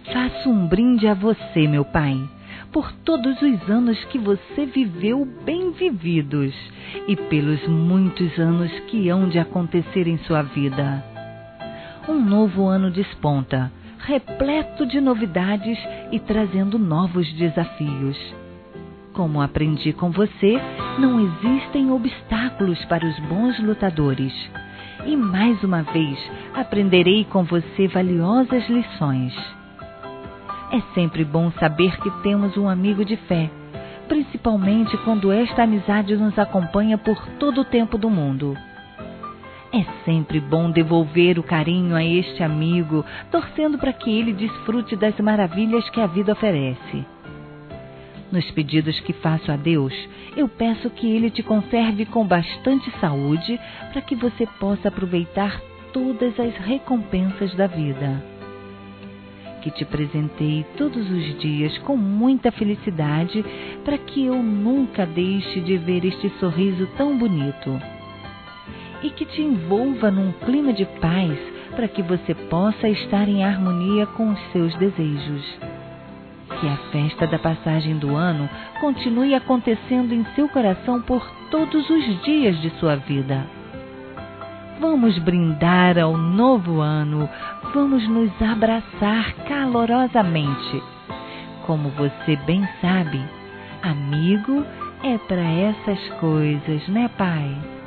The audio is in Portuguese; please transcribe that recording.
Faço um brinde a você, meu Pai, por todos os anos que você viveu bem vividos e pelos muitos anos que hão de acontecer em sua vida. Um novo ano desponta, repleto de novidades e trazendo novos desafios. Como aprendi com você, não existem obstáculos para os bons lutadores. E mais uma vez aprenderei com você valiosas lições. É sempre bom saber que temos um amigo de fé, principalmente quando esta amizade nos acompanha por todo o tempo do mundo. É sempre bom devolver o carinho a este amigo, torcendo para que ele desfrute das maravilhas que a vida oferece. Nos pedidos que faço a Deus, eu peço que Ele te conserve com bastante saúde para que você possa aproveitar todas as recompensas da vida. Que te presenteie todos os dias com muita felicidade para que eu nunca deixe de ver este sorriso tão bonito. E que te envolva num clima de paz para que você possa estar em harmonia com os seus desejos. Que a festa da passagem do ano continue acontecendo em seu coração por todos os dias de sua vida. Vamos brindar ao novo ano, vamos nos abraçar calorosamente. Como você bem sabe, amigo é para essas coisas, né, Pai?